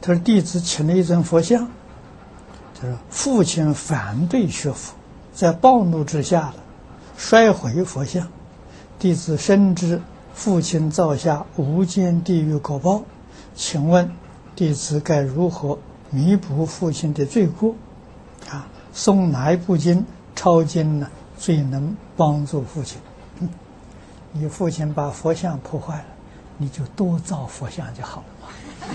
他说弟子请了一尊佛像，他说父亲反对学佛，在暴怒之下了摔毁佛像，弟子深知父亲造下无间地狱果报，请问弟子该如何弥补父亲的罪过？诵哪一部经抄经呢最能帮助父亲？你父亲把佛像破坏了，你就多造佛像就好了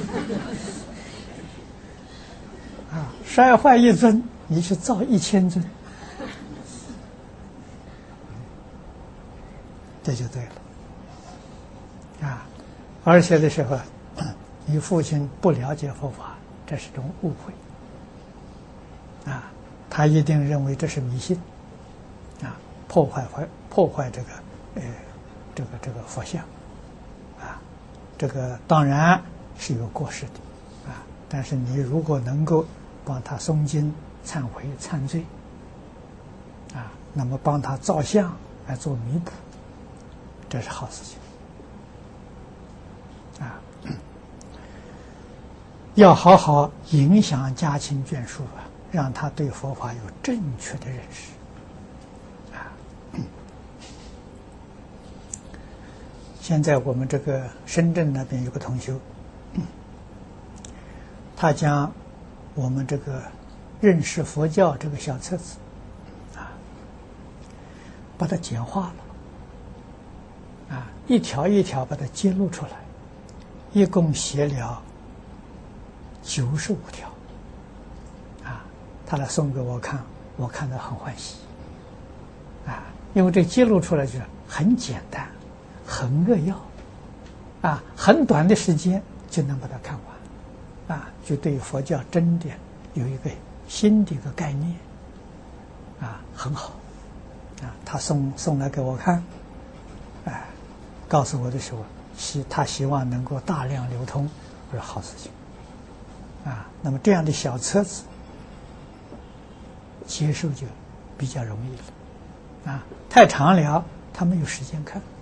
嘛。摔坏一尊，你去造1000尊，这就对了。而且的时候，你父亲不了解佛法，这是种误会。他一定认为这是迷信，破坏这个佛像，这个当然是有过失的，但是你如果能够帮他诵经、忏悔、忏罪，那么帮他造像来做弥补，这是好事情。要好好影响家亲眷属让他对佛法有正确的认识。现在我们这个深圳那边有个同修，他将我们这个认识佛教这个小册子把它简化了，一条一条把它揭露出来，一共写了95条，他来送给我看，我看得很欢喜，因为这揭露出来就是很简单，很扼要，很短的时间就能把它看完，就对佛教真的有一个新的一个概念，很好，他送来给我看，告诉我的时候，他希望能够大量流通，我说好事情，那么这样的小册子接受就比较容易了，太长了他没有时间看。